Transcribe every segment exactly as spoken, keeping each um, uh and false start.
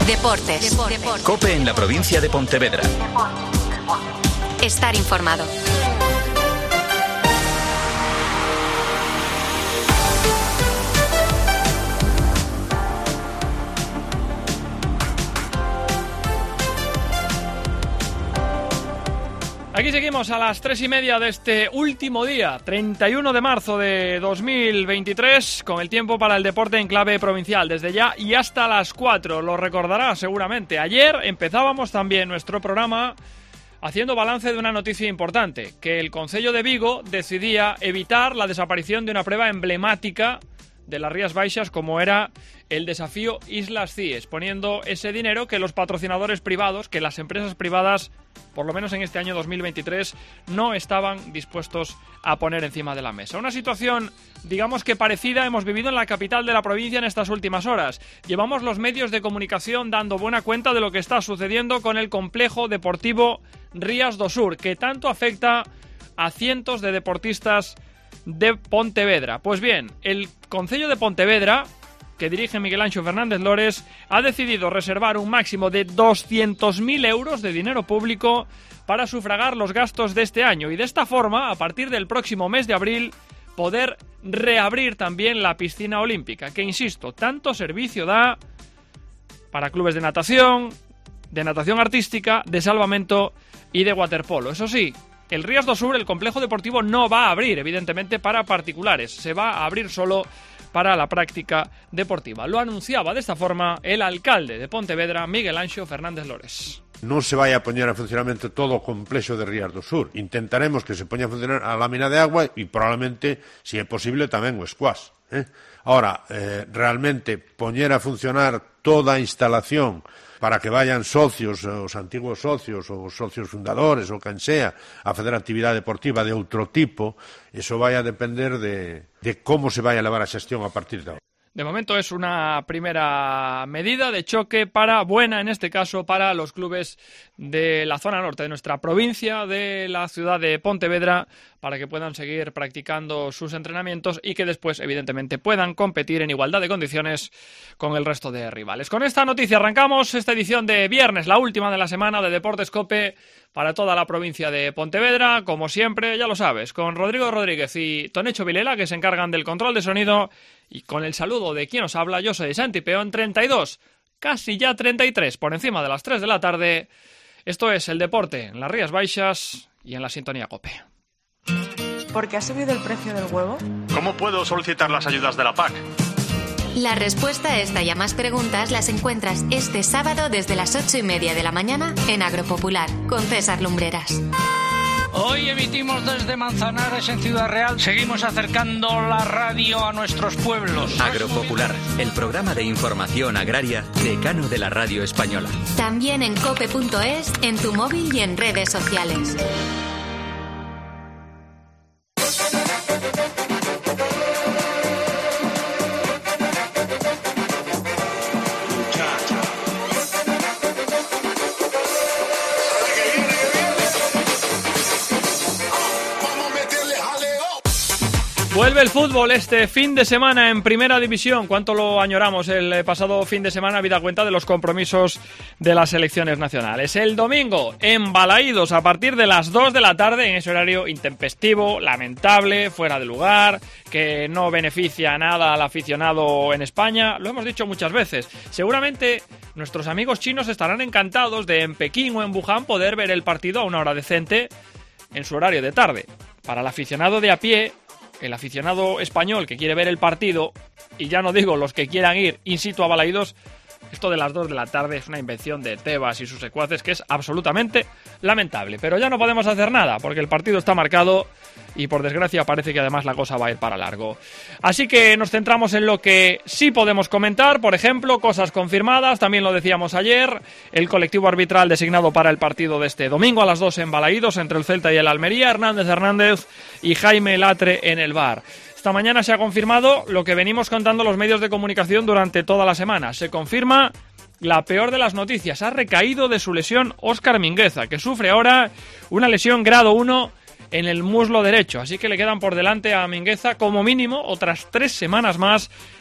Deportes. Deportes. COPE en la provincia de Pontevedra. Estar informado. Aquí seguimos a las tres y media de este último día, treinta y uno de marzo de dos mil veintitrés, con el tiempo para el deporte en clave provincial, desde ya y hasta las cuatro. Lo recordará seguramente. Ayer empezábamos también nuestro programa haciendo balance de una noticia importante, que el Concello de Vigo decidía evitar la desaparición de una prueba emblemática de las Rías Baixas como era el desafío Islas Cíes, poniendo ese dinero que los patrocinadores privados, que las empresas privadas, por lo menos en este año dos mil veintitrés, no estaban dispuestos a poner encima de la mesa. Una situación, digamos que parecida, hemos vivido en la capital de la provincia en estas últimas horas. Llevamos los medios de comunicación dando buena cuenta de lo que está sucediendo con el complejo deportivo Rías do Sur, que tanto afecta a cientos de deportistas de Pontevedra. Pues bien, el Concello de Pontevedra, que dirige Miguel Anxo Fernández Lores, ha decidido reservar un máximo de doscientos mil euros de dinero público para sufragar los gastos de este año y de esta forma, a partir del próximo mes de abril, poder reabrir también la piscina olímpica, que, insisto, tanto servicio da para clubes de natación, de natación artística, de salvamento y de waterpolo. Eso sí, el Rías do Sur, el complejo deportivo, no va a abrir, evidentemente, para particulares. Se va a abrir solo para la práctica deportiva. Lo anunciaba de esta forma el alcalde de Pontevedra, Miguel Anxo Fernández Lores. Non se vai a poñer a funcionamento todo o complexo de Rías do Sur. Intentaremos que se poña a funcionar a lámina de agua e probablemente, se é posible, tamén o squash. Eh? Ahora, eh, realmente, poñer a funcionar toda a instalación para que vayan socios, os antiguos socios, ou os socios fundadores, ou quen sea, a facer actividade deportiva de outro tipo, eso vai a depender de, de como se vai a levar a xestión a partir de ahora. De momento es una primera medida de choque para, buena en este caso, para los clubes de la zona norte de nuestra provincia, de la ciudad de Pontevedra, para que puedan seguir practicando sus entrenamientos y que después, evidentemente, puedan competir en igualdad de condiciones con el resto de rivales. Con esta noticia arrancamos esta edición de viernes, la última de la semana de Deportes COPE para toda la provincia de Pontevedra, como siempre, ya lo sabes, con Rodrigo Rodríguez y Tonecho Vilela, que se encargan del control de sonido, y con el saludo de quien os habla, yo soy Santi Peón, treinta y dos, casi ya treinta y tres, por encima de las tres de la tarde. Esto es el deporte en las Rías Baixas y en la sintonía COPE. ¿Por qué ha subido el precio del huevo? ¿Cómo puedo solicitar las ayudas de la P A C? La respuesta a esta y a más preguntas las encuentras este sábado desde las ocho y media de la mañana en Agropopular, con César Lumbreras. Hoy emitimos desde Manzanares, en Ciudad Real. Seguimos acercando la radio a nuestros pueblos. Agropopular, el programa de información agraria decano de la radio española. También en cope punto es, en tu móvil y en redes sociales. Vuelve el fútbol este fin de semana en Primera División. Cuánto lo añoramos el pasado fin de semana, habida cuenta de los compromisos de las selecciones nacionales. El domingo, en Balaídos, a partir de las dos de la tarde, en ese horario intempestivo, lamentable, fuera de lugar, que no beneficia nada al aficionado en España. Lo hemos dicho muchas veces. Seguramente nuestros amigos chinos estarán encantados de en Pekín o en Wuhan poder ver el partido a una hora decente en su horario de tarde. Para el aficionado de a pie, el aficionado español que quiere ver el partido, y ya no digo los que quieran ir in situ a Balaídos, esto de las dos de la tarde es una invención de Tebas y sus secuaces que es absolutamente lamentable. Pero ya no podemos hacer nada, porque el partido está marcado y por desgracia parece que además la cosa va a ir para largo. Así que nos centramos en lo que sí podemos comentar, por ejemplo, cosas confirmadas, también lo decíamos ayer, el colectivo arbitral designado para el partido de este domingo a las dos en Balaídos entre el Celta y el Almería, Hernández Hernández y Jaime Latre en el V A R. Esta mañana se ha confirmado lo que venimos contando los medios de comunicación durante toda la semana. Se confirma la peor de las noticias. Ha recaído de su lesión Óscar Mingueza, que sufre ahora una lesión grado uno en el muslo derecho. Así que le quedan por delante a Mingueza como mínimo otras tres semanas más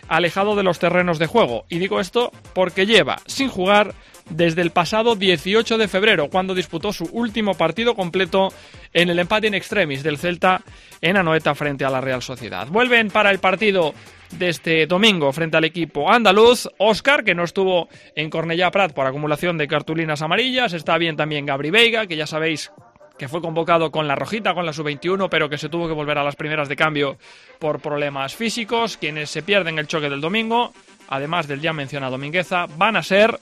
alejado de los terrenos de juego. Y digo esto porque lleva sin jugar desde el pasado dieciocho de febrero, cuando disputó su último partido completo en el empate in extremis del Celta en Anoeta frente a la Real Sociedad. Vuelven para el partido de este domingo frente al equipo andaluz Óscar, que no estuvo en Cornellá Prat por acumulación de cartulinas amarillas. Está bien también Gabri Veiga, que ya sabéis que fue convocado con la rojita, con la sub veintiuno, pero que se tuvo que volver a las primeras de cambio por problemas físicos. Quienes se pierden el choque del domingo, además del ya mencionado Mingueza, van a ser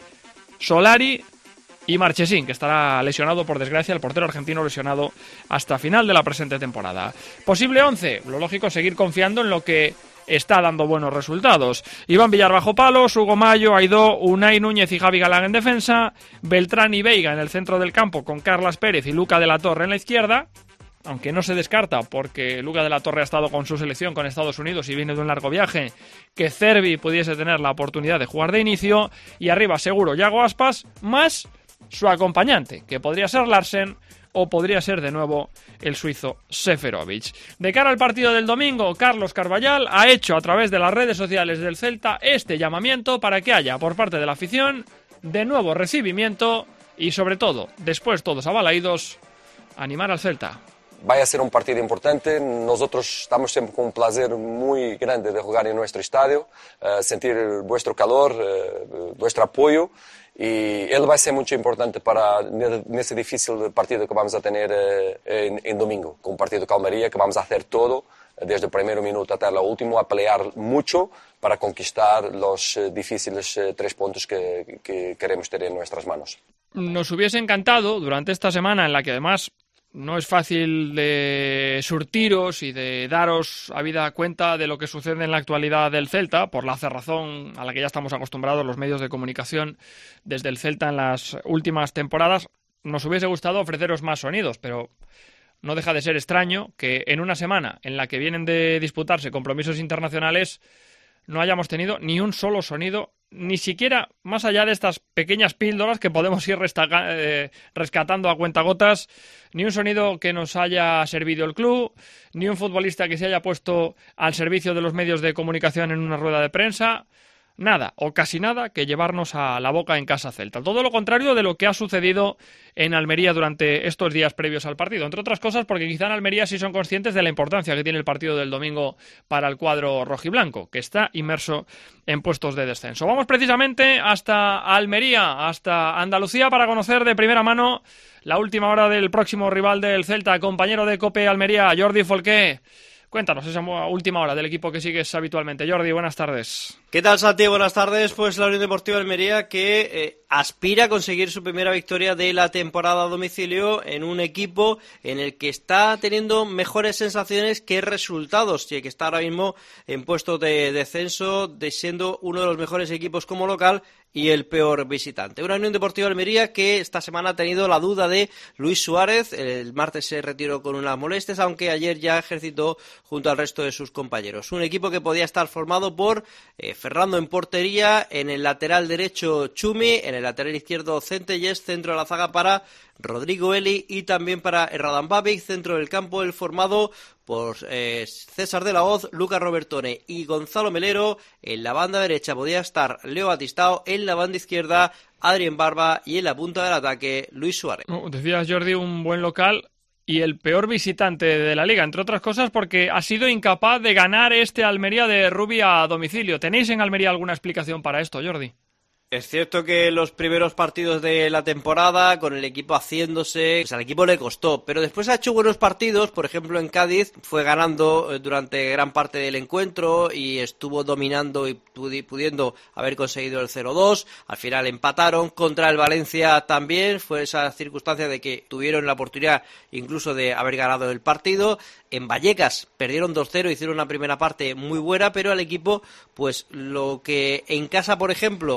Solari y Marchesín, que estará lesionado, por desgracia, el portero argentino lesionado hasta final de la presente temporada. Posible once, lo lógico es seguir confiando en lo que está dando buenos resultados. Iván Villar bajo palos, Hugo Mayo, Aidó, Unai Núñez y Javi Galán en defensa, Beltrán y Veiga en el centro del campo con Carlas Pérez y Luca de la Torre en la izquierda, aunque no se descarta, porque Luca de la Torre ha estado con su selección con Estados Unidos y viene de un largo viaje, que Cervi pudiese tener la oportunidad de jugar de inicio. Y arriba seguro Yago Aspas, más su acompañante, que podría ser Larsen o podría ser de nuevo el suizo Seferovic. De cara al partido del domingo, Carlos Carballal ha hecho a través de las redes sociales del Celta este llamamiento para que haya por parte de la afición de nuevo recibimiento y, sobre todo, después todos avalaídos, animar al Celta. Va a ser un partido importante. Nosotros estamos siempre con un placer muy grande de jugar en nuestro estadio, uh, sentir vuestro calor, uh, vuestro apoyo. Y él va a ser muy importante para en ese difícil partido que vamos a tener uh, en, en domingo, con un partido de Almería, que vamos a hacer todo, uh, desde el primer minuto hasta el último, a pelear mucho para conquistar los uh, difíciles uh, tres puntos que, que queremos tener en nuestras manos. Nos hubiese encantado, durante esta semana en la que además no es fácil de surtiros y de daros habida cuenta de lo que sucede en la actualidad del Celta, por la cerrazón a la que ya estamos acostumbrados los medios de comunicación desde el Celta en las últimas temporadas, nos hubiese gustado ofreceros más sonidos, pero no deja de ser extraño que en una semana en la que vienen de disputarse compromisos internacionales no hayamos tenido ni un solo sonido, ni siquiera más allá de estas pequeñas píldoras que podemos ir restaca- eh, rescatando a cuentagotas, ni un sonido que nos haya servido el club, ni un futbolista que se haya puesto al servicio de los medios de comunicación en una rueda de prensa. Nada, o casi nada, que llevarnos a la boca en casa Celta. Todo lo contrario de lo que ha sucedido en Almería durante estos días previos al partido. Entre otras cosas porque quizá en Almería sí son conscientes de la importancia que tiene el partido del domingo para el cuadro rojiblanco, que está inmerso en puestos de descenso. Vamos precisamente hasta Almería, hasta Andalucía, para conocer de primera mano la última hora del próximo rival del Celta, compañero de COPE Almería, Jordi Folqué. Cuéntanos esa última hora del equipo que sigues habitualmente. Jordi, buenas tardes. ¿Qué tal, Santi? Buenas tardes. Pues la Unión Deportiva Almería que eh, aspira a conseguir su primera victoria de la temporada a domicilio en un equipo en el que está teniendo mejores sensaciones que resultados y que está ahora mismo en puestos de descenso, de siendo uno de los mejores equipos como local y el peor visitante. Una Unión Deportiva Almería que esta semana ha tenido la duda de Luis Suárez. El martes se retiró con unas molestias, aunque ayer ya ejercitó junto al resto de sus compañeros. Un equipo que podía estar formado por eh, Fernando en portería, en el lateral derecho Chumi, en el lateral izquierdo Centelles, centro de la zaga para Rodrigo Eli y también para Radan Babic, centro del campo el formado por eh, César de la Hoz, Lucas Robertone y Gonzalo Melero. En la banda derecha podía estar Leo Batistao, en la banda izquierda Adrien Barba y en la punta del ataque Luis Suárez. No, decías, Jordi, un buen local y el peor visitante de la liga, entre otras cosas porque ha sido incapaz de ganar este Almería de Rubia a domicilio. ¿Tenéis en Almería alguna explicación para esto, Jordi? Es cierto que los primeros partidos de la temporada, con el equipo haciéndose, pues al equipo le costó, pero después ha hecho buenos partidos. Por ejemplo, en Cádiz fue ganando durante gran parte del encuentro y estuvo dominando y pudiendo haber conseguido el cero dos. Al final empataron. Contra el Valencia también fue esa circunstancia de que tuvieron la oportunidad incluso de haber ganado el partido. En Vallecas perdieron dos cero, hicieron una primera parte muy buena, pero al equipo, pues lo que en casa, por ejemplo,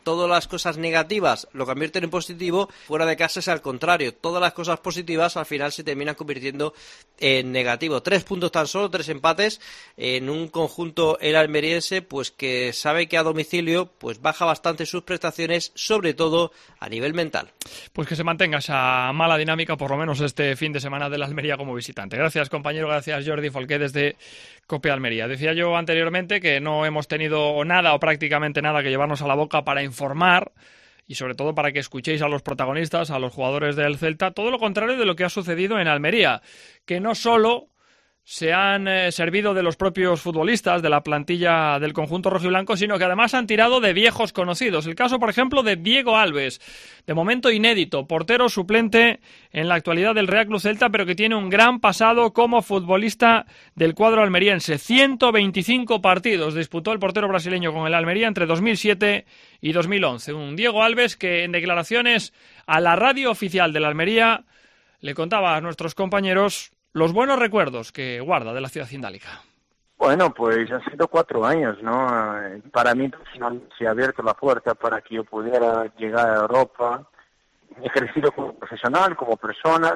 todas las cosas negativas lo convierten en positivo, fuera de casa es al contrario. Todas las cosas positivas al final se terminan convirtiendo en negativo. Tres puntos tan solo, tres empates en un conjunto el almeriense, pues que sabe que a domicilio pues baja bastante sus prestaciones, sobre todo a nivel mental. Pues que se mantenga esa mala dinámica, por lo menos este fin de semana de la Almería como visitante. Gracias, compañero, gracias Jordi Folqué desde COPE Almería. Decía yo anteriormente que no hemos tenido nada o prácticamente nada que llevarnos a la boca para informar y sobre todo para que escuchéis a los protagonistas, a los jugadores del Celta, todo lo contrario de lo que ha sucedido en Almería, que no solo se han eh, servido de los propios futbolistas de la plantilla del conjunto rojiblanco, sino que además han tirado de viejos conocidos. El caso, por ejemplo, de Diego Alves, de momento inédito, portero suplente en la actualidad del Real Club Celta, pero que tiene un gran pasado como futbolista del cuadro almeriense. ciento veinticinco partidos disputó el portero brasileño con el Almería entre dos mil siete y dos mil once. Un Diego Alves que en declaraciones a la radio oficial de la Almería le contaba a nuestros compañeros los buenos recuerdos que guarda de la ciudad cindálica. Bueno, pues han sido cuatro años, ¿no? Para mí se ha abierto la puerta para que yo pudiera llegar a Europa. He crecido como profesional, como persona,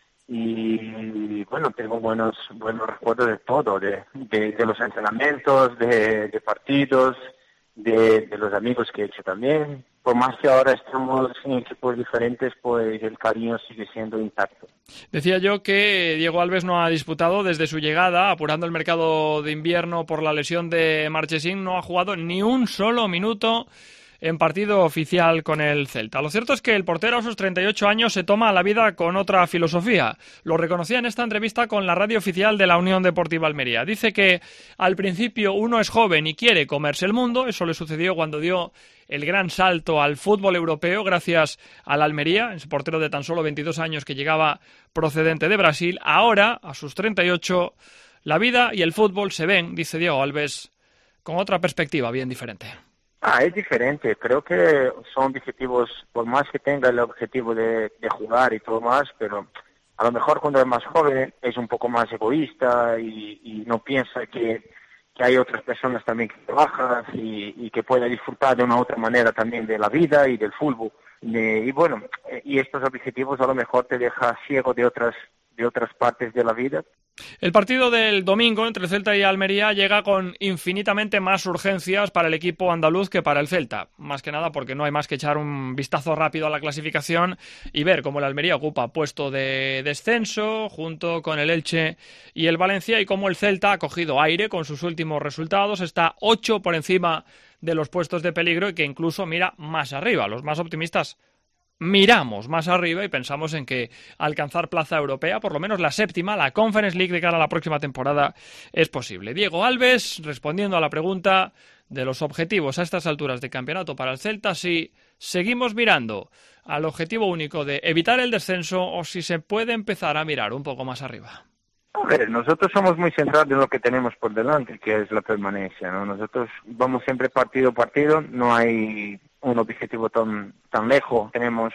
y bueno, tengo buenos buenos recuerdos de todo, de, de, de los entrenamientos, de, de partidos, de, de los amigos que he hecho también. Por más que ahora estamos en equipos diferentes, pues el cariño sigue siendo intacto. Decía yo que Diego Alves no ha disputado desde su llegada, apurando el mercado de invierno por la lesión de Marchesín, no ha jugado ni un solo minuto en partido oficial con el Celta. Lo cierto es que el portero a sus treinta y ocho años se toma la vida con otra filosofía. Lo reconocía en esta entrevista con la radio oficial de la Unión Deportiva Almería. Dice que al principio uno es joven y quiere comerse el mundo. Eso le sucedió cuando dio el gran salto al fútbol europeo gracias al Almería, ese portero de tan solo veintidós años que llegaba procedente de Brasil. Ahora, a sus treinta y ocho, la vida y el fútbol se ven, dice Diego Alves, con otra perspectiva bien diferente. Ah, es diferente. Creo que son objetivos, por más que tenga el objetivo de, de jugar y todo más, pero a lo mejor cuando es más joven es un poco más egoísta y, y no piensa que, que hay otras personas también que trabajan y, y que pueden disfrutar de una otra manera también de la vida y del fútbol. Y, y bueno, y estos objetivos a lo mejor te deja ciego de otras de otras partes de la vida. El partido del domingo entre Celta y Almería llega con infinitamente más urgencias para el equipo andaluz que para el Celta. Más que nada porque no hay más que echar un vistazo rápido a la clasificación y ver cómo el Almería ocupa puesto de descenso junto con el Elche y el Valencia, y cómo el Celta ha cogido aire con sus últimos resultados. Está ocho por encima de los puestos de peligro y que incluso mira más arriba. Los más optimistas miramos más arriba y pensamos en que alcanzar plaza europea, por lo menos la séptima, la Conference League de cara a la próxima temporada, es posible. Diego Alves, respondiendo a la pregunta de los objetivos a estas alturas de campeonato para el Celta, si seguimos mirando al objetivo único de evitar el descenso o si se puede empezar a mirar un poco más arriba. A ver, nosotros somos muy centrados en lo que tenemos por delante, que es la permanencia, ¿no? Nosotros vamos siempre partido a partido, no hay un objetivo tan tan lejos. Tenemos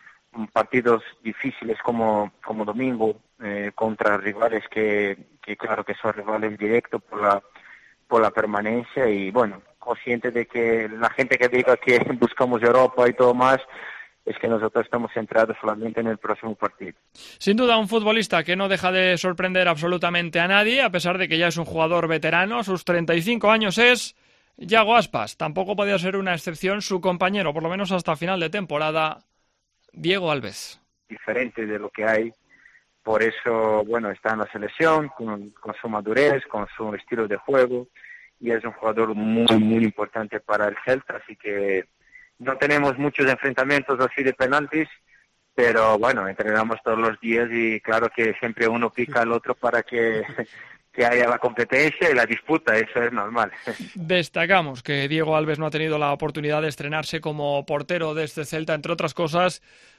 partidos difíciles como como domingo eh, contra rivales que, que claro que son rivales directos por la por la permanencia, y bueno, consciente de que la gente que diga que buscamos Europa y todo más, es que nosotros estamos centrados solamente en el próximo partido. Sin duda un futbolista que no deja de sorprender absolutamente a nadie, a pesar de que ya es un jugador veterano. A sus treinta y cinco años es Yago Aspas. Tampoco podía ser una excepción su compañero, por lo menos hasta final de temporada, Diego Alves. Diferente de lo que hay, por eso, bueno, está en la selección, con, con su madurez, con su estilo de juego, y es un jugador muy, muy importante para el Celta, así que no tenemos muchos enfrentamientos así de penaltis, pero bueno, entrenamos todos los días y claro que siempre uno pica al otro para que, que haya la competencia y la disputa, eso es normal. Destacamos que Diego Alves no ha tenido la oportunidad de estrenarse como portero de este Celta, entre otras cosas,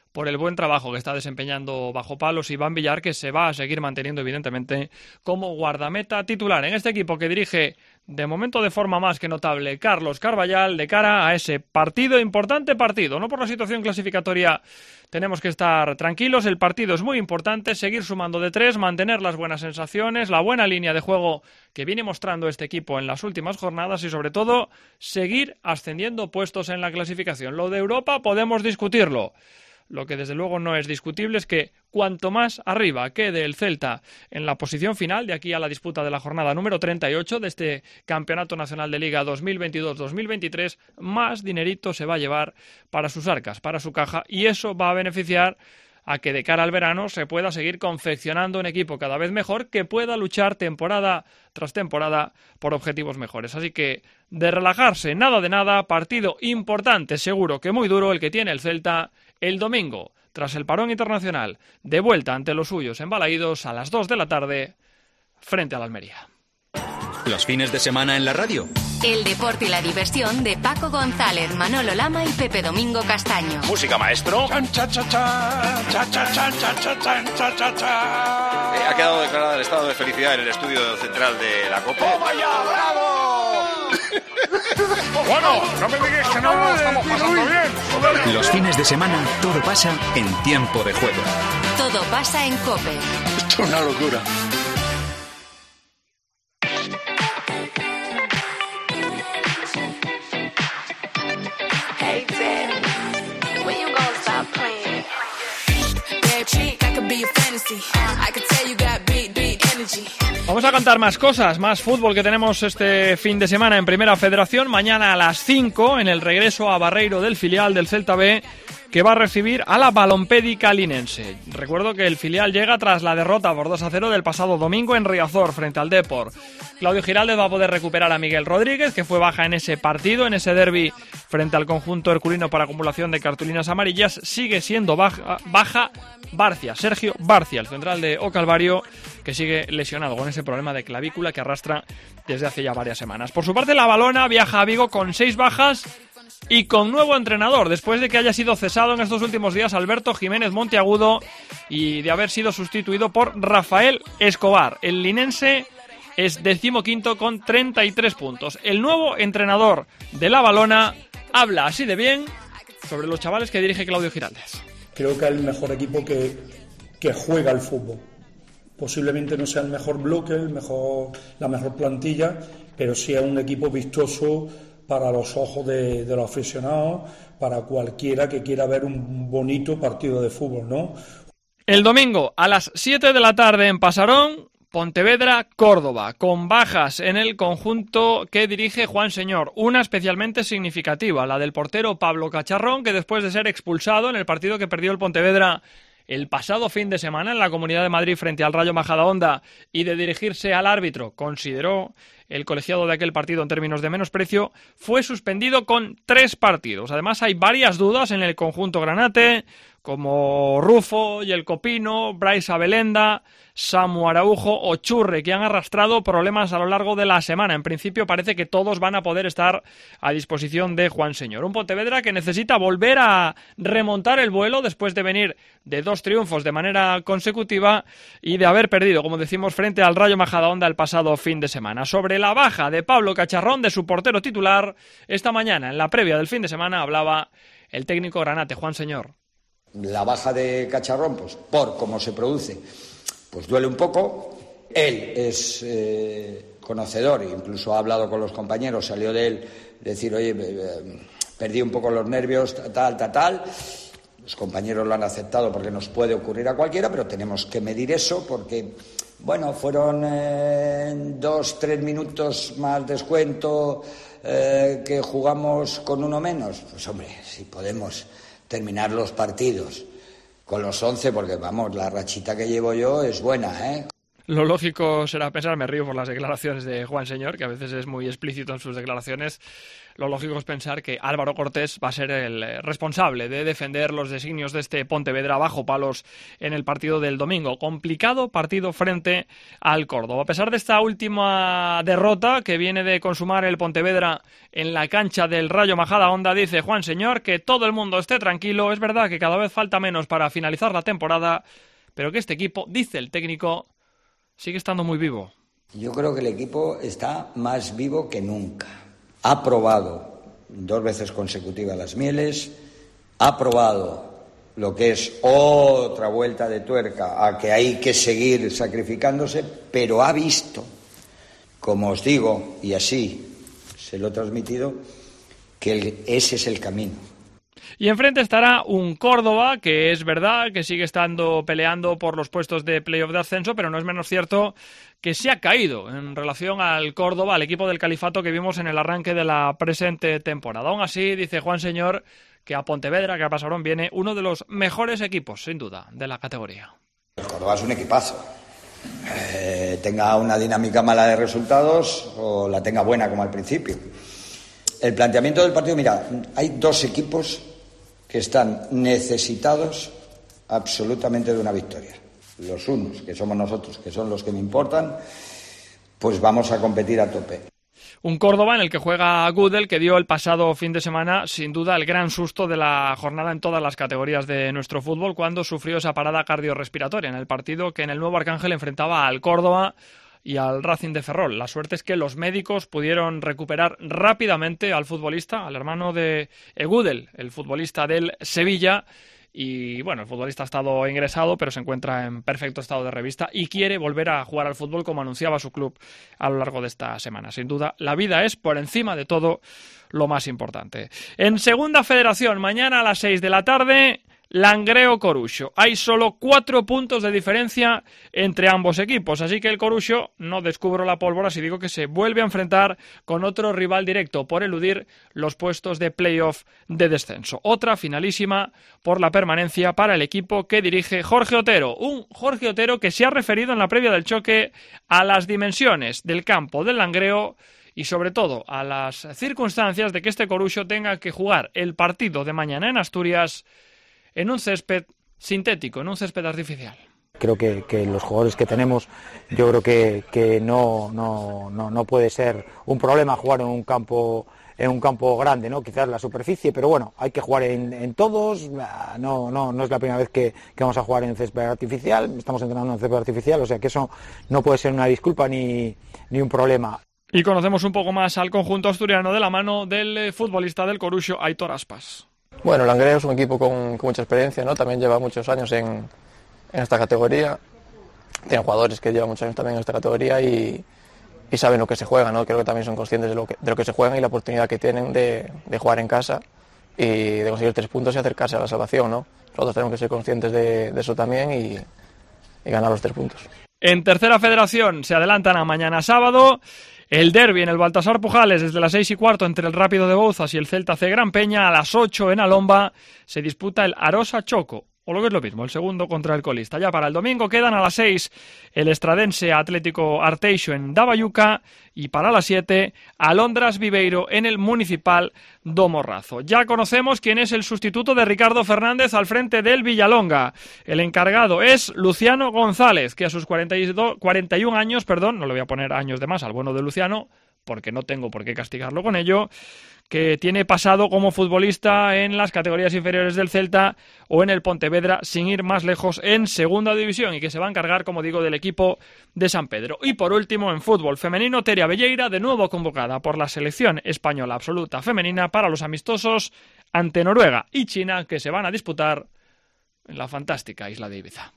por el buen trabajo que está desempeñando bajo palos Iván Villar, que se va a seguir manteniendo evidentemente como guardameta titular en este equipo que dirige de momento de forma más que notable Carlos Carballal, de cara a ese partido, importante partido, no por la situación clasificatoria tenemos que estar tranquilos, el partido es muy importante, seguir sumando de tres, mantener las buenas sensaciones, la buena línea de juego que viene mostrando este equipo en las últimas jornadas y sobre todo seguir ascendiendo puestos en la clasificación. Lo de Europa podemos discutirlo. Lo que desde luego no es discutible es que cuanto más arriba quede el Celta en la posición final, de aquí a la disputa de la jornada número treinta y ocho de este Campeonato Nacional de Liga dos mil veintidós dos mil veintitrés, más dinerito se va a llevar para sus arcas, para su caja, y eso va a beneficiar a que de cara al verano se pueda seguir confeccionando un equipo cada vez mejor que pueda luchar temporada tras temporada por objetivos mejores. Así que de relajarse, nada de nada, partido importante, seguro que muy duro el que tiene el Celta el domingo, tras el parón internacional, de vuelta ante los suyos en Balaídos a las dos de la tarde, frente a la Almería. Los fines de semana en la radio. El deporte y la diversión de Paco González, Manolo Lama y Pepe Domingo Castaño. Música, maestro. Eh, ha quedado declarado el estado de felicidad en el estudio central de la Copa. ¡Oh, vaya, bravo! Bueno, no me digas que no lo estamos pasando bien. Los fines de semana todo pasa en tiempo de juego. Todo pasa en COPE. Esto es una locura. Vamos a contar más cosas, más fútbol que tenemos este fin de semana en Primera Federación. Mañana a las cinco en el regreso a Barreiro del filial del Celta B, que va a recibir a la Balompédica linense. Recuerdo que el filial llega tras la derrota por dos a cero del pasado domingo en Riazor frente al Depor. Claudio Giraldez va a poder recuperar a Miguel Rodríguez, que fue baja en ese partido, en ese derbi frente al conjunto herculino por acumulación de cartulinas amarillas. Sigue siendo baja, baja Barcia, Sergio Barcia, el central de O Calvario, que sigue lesionado con ese problema de clavícula que arrastra desde hace ya varias semanas. Por su parte, la Valona viaja a Vigo con seis bajas y con nuevo entrenador, después de que haya sido cesado en estos últimos días Alberto Jiménez Monteagudo y de haber sido sustituido por Rafael Escobar. El linense es decimoquinto con treinta y tres puntos. El nuevo entrenador de la Valona habla así de bien sobre los chavales que dirige Claudio Giraldez. Creo que es el mejor equipo que, que juega al fútbol. Posiblemente no sea el mejor bloque, el mejor, la mejor plantilla, pero sí es un equipo vistoso para los ojos de, de los aficionados, para cualquiera que quiera ver un bonito partido de fútbol, ¿no? El domingo a las siete de la tarde en Pasarón, Pontevedra, Córdoba, con bajas en el conjunto que dirige Juan Señor. Una especialmente significativa, la del portero Pablo Cacharrón, que después de ser expulsado en el partido que perdió el Pontevedra el pasado fin de semana en la Comunidad de Madrid frente al Rayo Majadahonda y de dirigirse al árbitro, consideró el colegiado de aquel partido en términos de menosprecio, fue suspendido con tres partidos. Además hay varias dudas en el conjunto granate, como Rufo y el Copino, Bryce Abelenda, Samu Araujo o Churre, que han arrastrado problemas a lo largo de la semana. En principio parece que todos van a poder estar a disposición de Juan Señor. Un Pontevedra que necesita volver a remontar el vuelo después de venir de dos triunfos de manera consecutiva y de haber perdido, como decimos, frente al Rayo Majadahonda el pasado fin de semana. Sobre la baja de Pablo Cacharrón, de su portero titular, esta mañana, en la previa del fin de semana, hablaba el técnico granate, Juan Señor. La baja de Cacharrón, pues por cómo se produce, pues duele un poco. Él es eh, conocedor, incluso ha hablado con los compañeros, salió de él decir, oye, eh, perdí un poco los nervios, tal, tal, tal. Los compañeros lo han aceptado porque nos puede ocurrir a cualquiera, pero tenemos que medir eso porque, bueno, fueron eh, dos, tres minutos más descuento eh, que jugamos con uno menos. Pues hombre, si podemos terminar los partidos con los once, porque vamos, la rachita que llevo yo es buena, ¿eh? Lo lógico será pensar, me río por las declaraciones de Juan Señor, que a veces es muy explícito en sus declaraciones, lo lógico es pensar que Álvaro Cortés va a ser el responsable de defender los designios de este Pontevedra bajo palos en el partido del domingo. Complicado partido frente al Córdoba. A pesar de esta última derrota que viene de consumar el Pontevedra en la cancha del Rayo Majadahonda, dice Juan Señor que todo el mundo esté tranquilo. Es verdad que cada vez falta menos para finalizar la temporada, pero que este equipo, dice el técnico, sigue estando muy vivo. Yo creo que el equipo está más vivo que nunca. Ha probado dos veces consecutivas las mieles, ha probado lo que es otra vuelta de tuerca a que hay que seguir sacrificándose, pero ha visto, como os digo, y así se lo he transmitido, que el, ese es el camino. Y enfrente estará un Córdoba que es verdad que sigue estando peleando por los puestos de playoff de ascenso, pero no es menos cierto que se ha caído en relación al Córdoba, al equipo del Califato que vimos en el arranque de la presente temporada. Aún así, dice Juan Señor que a Pontevedra, que a Pasarón, viene uno de los mejores equipos, sin duda, de la categoría. El Córdoba es un equipazo. Eh, tenga una dinámica mala de resultados o la tenga buena como al principio. El planteamiento del partido, mira, hay dos equipos que están necesitados absolutamente de una victoria. Los unos, que somos nosotros, que son los que me importan, pues vamos a competir a tope. Un Córdoba en el que juega Gudel, que dio el pasado fin de semana, sin duda, el gran susto de la jornada en todas las categorías de nuestro fútbol, cuando sufrió esa parada cardiorrespiratoria en el partido que en el Nuevo Arcángel enfrentaba al Córdoba y al Racing de Ferrol. La suerte es que los médicos pudieron recuperar rápidamente al futbolista, al hermano de Gudel, el futbolista del Sevilla. Y bueno, el futbolista ha estado ingresado, pero se encuentra en perfecto estado de revista y quiere volver a jugar al fútbol como anunciaba su club a lo largo de esta semana. Sin duda, la vida es por encima de todo lo más importante. En Segunda Federación, mañana a las seis de la tarde, Langreo-Coruxo. Hay solo cuatro puntos de diferencia entre ambos equipos, así que el Coruxo, no descubro la pólvora si digo que se vuelve a enfrentar con otro rival directo por eludir los puestos de playoff de descenso. Otra finalísima por la permanencia para el equipo que dirige Jorge Otero. Un Jorge Otero que se ha referido en la previa del choque a las dimensiones del campo del Langreo y sobre todo a las circunstancias de que este Coruxo tenga que jugar el partido de mañana en Asturias en un césped sintético, en un césped artificial. Creo que, que los jugadores que tenemos, yo creo que, que no, no, no, no puede ser un problema jugar en un campo en un campo grande, ¿no? Quizás la superficie, pero bueno, hay que jugar en, en todos. No, no, no es la primera vez que, que vamos a jugar en césped artificial, estamos entrenando en césped artificial, o sea que eso no puede ser una disculpa ni, ni un problema. Y conocemos un poco más al conjunto asturiano de la mano del futbolista del Coruxo, Aitor Aspas. Bueno, el Langreo es un equipo con, con mucha experiencia, ¿no? También lleva muchos años en, en esta categoría. Tiene jugadores que llevan muchos años también en esta categoría y, y saben lo que se juega, ¿no? Creo que también son conscientes de lo que, de lo que se juegan y la oportunidad que tienen de, de jugar en casa y de conseguir tres puntos y acercarse a la salvación, ¿no? Nosotros tenemos que ser conscientes de, de eso también y, y ganar los tres puntos. En Tercera Federación se adelantan a mañana sábado el derbi en el Baltasar Pujales desde las seis y cuarto entre el Rápido de Bouzas y el Celta C Gran Peña. A las ocho en Alomba se disputa el Arosa Choco, o lo que es lo mismo, el segundo contra el colista. Ya para el domingo quedan a las seis el Estradense Atlético Arteixo en Dabayuca y para las siete Alondras Viveiro en el Municipal do Morrazo. Ya conocemos quién es el sustituto de Ricardo Fernández al frente del Villalonga. El encargado es Luciano González, que a sus cuarenta y dos, cuarenta y un años, perdón, no le voy a poner años de más al bueno de Luciano, porque no tengo por qué castigarlo con ello, que tiene pasado como futbolista en las categorías inferiores del Celta o en el Pontevedra, sin ir más lejos en Segunda División, y que se va a encargar, como digo, del equipo de San Pedro. Y por último, en fútbol femenino, Teria Velleira, de nuevo convocada por la selección española absoluta femenina para los amistosos ante Noruega y China, que se van a disputar en la fantástica isla de Ibiza.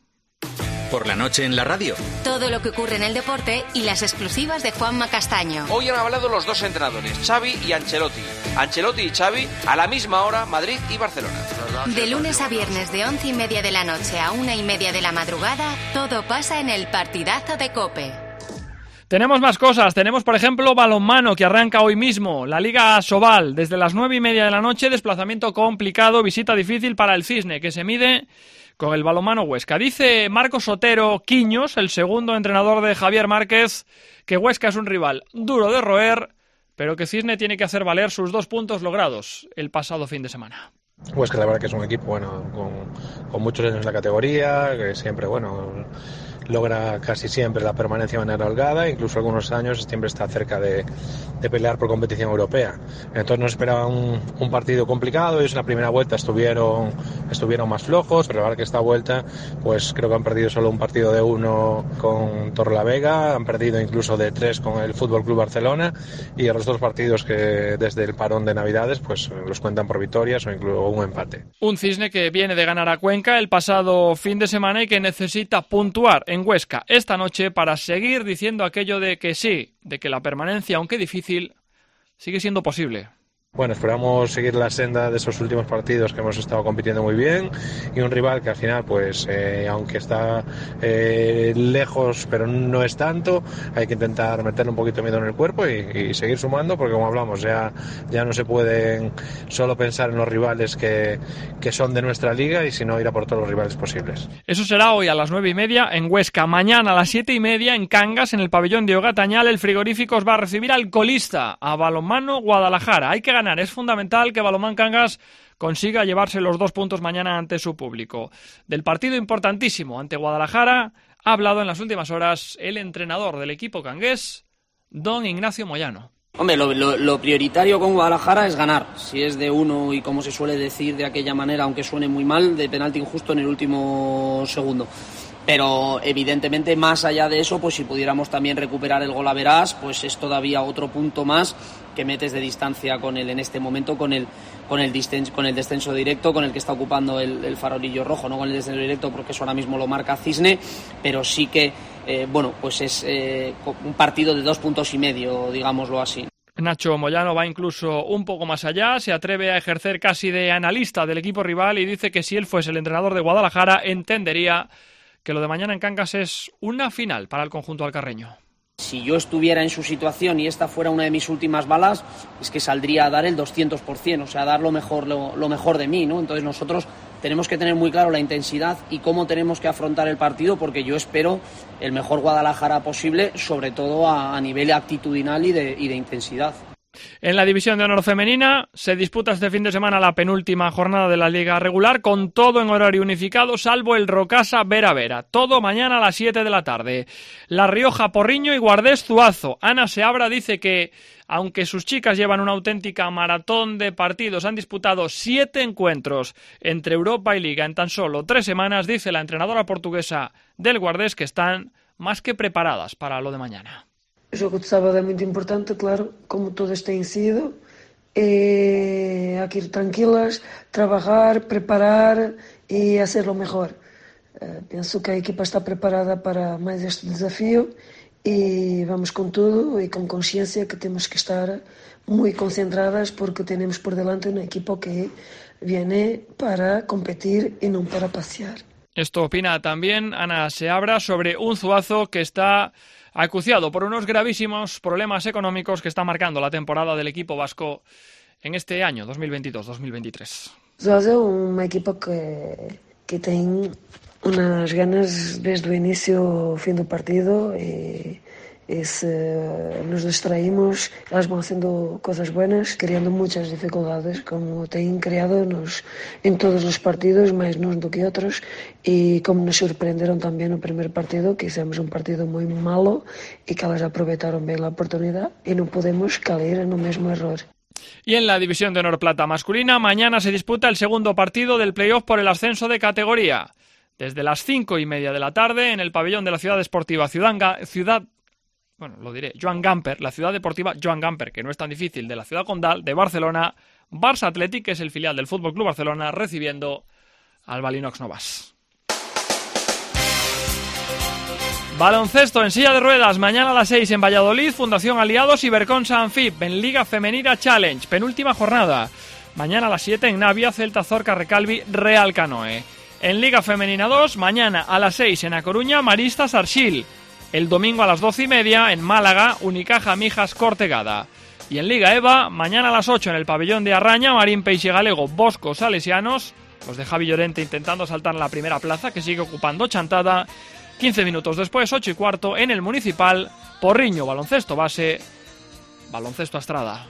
Por la noche en la radio. Todo lo que ocurre en el deporte y las exclusivas de Juanma Castaño. Hoy han hablado los dos entrenadores, Xavi y Ancelotti. Ancelotti y Xavi a la misma hora, Madrid y Barcelona. De lunes a viernes de once y media de la noche a una y media de la madrugada, todo pasa en el partidazo de COPE. Tenemos más cosas, tenemos por ejemplo balonmano que arranca hoy mismo, la Liga Asobal, desde las nueve y media de la noche, desplazamiento complicado, visita difícil para el Cisne, que se mide con el balonmano Huesca. Dice Marcos Otero Quiños, el segundo entrenador de Javier Márquez, que Huesca es un rival duro de roer, pero que Cisne tiene que hacer valer sus dos puntos logrados el pasado fin de semana. Huesca la verdad que es un equipo bueno con, con muchos años en la categoría, que siempre bueno logra casi siempre la permanencia de manera holgada, incluso algunos años siempre está cerca de, de pelear por competición europea. Entonces nos esperaba un, un partido complicado. Ellos en la primera vuelta estuvieron estuvieron más flojos, pero la verdad que esta vuelta pues creo que han perdido solo un partido de uno con Torrelavega, han perdido incluso de tres con el F C Barcelona, y los dos partidos que desde el parón de Navidades pues los cuentan por victorias o incluso un empate. Un Cisne que viene de ganar a Cuenca el pasado fin de semana y que necesita puntuar en Huesca esta noche para seguir diciendo aquello de que sí, de que la permanencia, aunque difícil, sigue siendo posible. Bueno, esperamos seguir la senda de esos últimos partidos que hemos estado compitiendo muy bien, y un rival que al final, pues, eh, aunque está eh, lejos, pero no es tanto, hay que intentar meterle un poquito de miedo en el cuerpo y, y seguir sumando, porque como hablamos, ya, ya no se pueden solo pensar en los rivales que, que son de nuestra liga, y sino ir a por todos los rivales posibles. Eso será hoy a las nueve y media en Huesca. Mañana a las siete y media en Cangas, en el pabellón de Ogatañal, el Frigoríficos va a recibir al colista, a Balonmano Guadalajara. Hay que ganar. Es fundamental que Balonmán Cangas consiga llevarse los dos puntos mañana ante su público. Del partido importantísimo ante Guadalajara ha hablado en las últimas horas el entrenador del equipo cangués, don Ignacio Moyano. Hombre, lo, lo, lo prioritario con Guadalajara es ganar. Si es de uno y, como se suele decir de aquella manera, aunque suene muy mal, de penalti injusto en el último segundo. Pero evidentemente, más allá de eso, pues si pudiéramos también recuperar el gol a verás, pues es todavía otro punto más que metes de distancia con el, en este momento, con el con el descenso, con el descenso directo, con el que está ocupando el, el farolillo rojo, no con el descenso directo porque eso ahora mismo lo marca Cisne, pero sí que eh, bueno, pues es eh, un partido de dos puntos y medio, digámoslo así. Nacho Moyano va incluso un poco más allá, se atreve a ejercer casi de analista del equipo rival y dice que si él fuese el entrenador de Guadalajara entendería que lo de mañana en Cangas es una final para el conjunto alcarreño. Si yo estuviera en su situación y esta fuera una de mis últimas balas, es que saldría a dar el doscientos por ciento, o sea, a dar lo mejor, lo, lo mejor de mí, ¿no? Entonces nosotros tenemos que tener muy claro la intensidad y cómo tenemos que afrontar el partido, porque yo espero el mejor Guadalajara posible, sobre todo a, a nivel actitudinal y de, y de intensidad. En la división de honor femenina se disputa este fin de semana la penúltima jornada de la liga regular, con todo en horario unificado salvo el Rocasa Vera Vera. Todo mañana a las siete de la tarde. La Rioja Porriño y Guardés Zuazo. Ana Seabra dice que aunque sus chicas llevan una auténtica maratón de partidos, han disputado siete encuentros entre Europa y Liga en tan solo tres semanas, dice la entrenadora portuguesa del Guardés que están más que preparadas para lo de mañana. O jogo de sábado é muito importante, claro, como todas têm sido. Eh, hay que ir tranquilas, trabajar, preparar y hacerlo mejor. Eh, pienso que a equipa está preparada para más este desafío y vamos con todo y con conciencia que tenemos que estar muy concentradas porque tenemos por delante un equipo que viene para competir y no para pasear. Esto opina también Ana Seabra sobre un Zuazo que está acuciado por unos gravísimos problemas económicos que está marcando la temporada del equipo vasco en este año dos mil veintidós dos mil veintitrés. Zuazo é un equipo que, que ten unas ganas desde o inicio ao fin do partido e, e se nos distraímos, elas van haciendo cosas buenas, creando muchas dificultades como ten creado nos, en todos os partidos, máis nos do que outros, e como nos sorprenderon tamén no primer partido, que hicimos un partido moi malo e que elas aproveitaron ben a oportunidade e non podemos caer no mesmo error. Y en la división de honor plata masculina, mañana se disputa el segundo partido del playoff por el ascenso de categoría. Desde las cinco y media de la tarde, en el pabellón de la Ciudad Deportiva Ciudad, Ciudad bueno, lo diré, Joan Gamper, la Ciudad Deportiva Joan Gamper, que no es tan difícil, de la Ciudad Condal, de Barcelona, Barça Athletic, que es el filial del F C Barcelona, recibiendo al Balinox Novas. Baloncesto en silla de ruedas, mañana a las seis en Valladolid, Fundación Aliados y Berconsa Anfib, en Liga Femenina Challenge, penúltima jornada. Mañana a las siete en Navia, Celta Zorca Recalvi, Real Canoe. En Liga Femenina dos, mañana a las seis en A Coruña, Maristas Arxil. el domingo a las doce y media en Málaga, Unicaja Mijas Cortegada. Y en Liga EVA, mañana a las ocho en el pabellón de Arraña, Marín Peixe Galego, Bosco Salesianos, los de Javi Llorente intentando saltar en la primera plaza, que sigue ocupando Chantada. quince minutos después, ocho y cuarto, en el Municipal, Porriño, baloncesto base, baloncesto Astrada.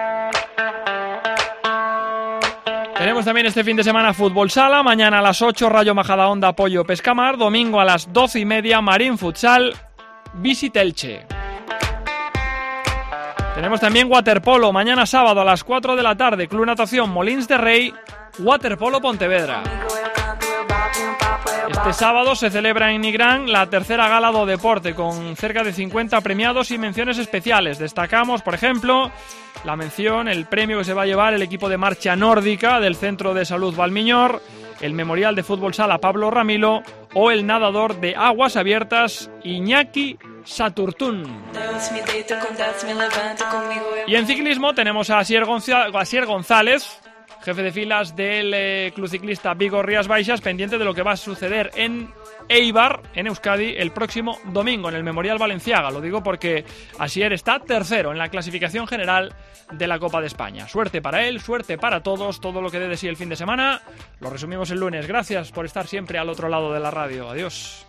Tenemos también este fin de semana fútbol sala, mañana a las ocho Rayo Majadahonda Pollo Pescamar, domingo a las doce y media Marín Futsal Visit Elche. Tenemos también waterpolo, mañana sábado a las cuatro de la tarde, Club Natación Molins de Rey, Waterpolo Pontevedra. Este sábado se celebra en Nigrán la tercera gala do deporte con cerca de cincuenta premiados y menciones especiales. Destacamos, por ejemplo, la mención, el premio que se va a llevar el equipo de marcha nórdica del Centro de Salud Valmiñor, el Memorial de Fútbol Sala Pablo Ramilo o el nadador de aguas abiertas Iñaki Saturtún. Y en ciclismo tenemos a Asier, Gonza- Asier González, jefe de filas del eh, club ciclista Vigo Rías Baixas, pendiente de lo que va a suceder en Eibar, en Euskadi, el próximo domingo en el Memorial Valenciaga. Lo digo porque Asier está tercero en la clasificación general de la Copa de España. Suerte para él, suerte para todos, todo lo que dé de sí el fin de semana. Lo resumimos el lunes. Gracias por estar siempre al otro lado de la radio. Adiós.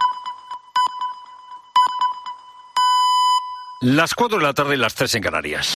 Las cuatro de la tarde y las tres en Canarias.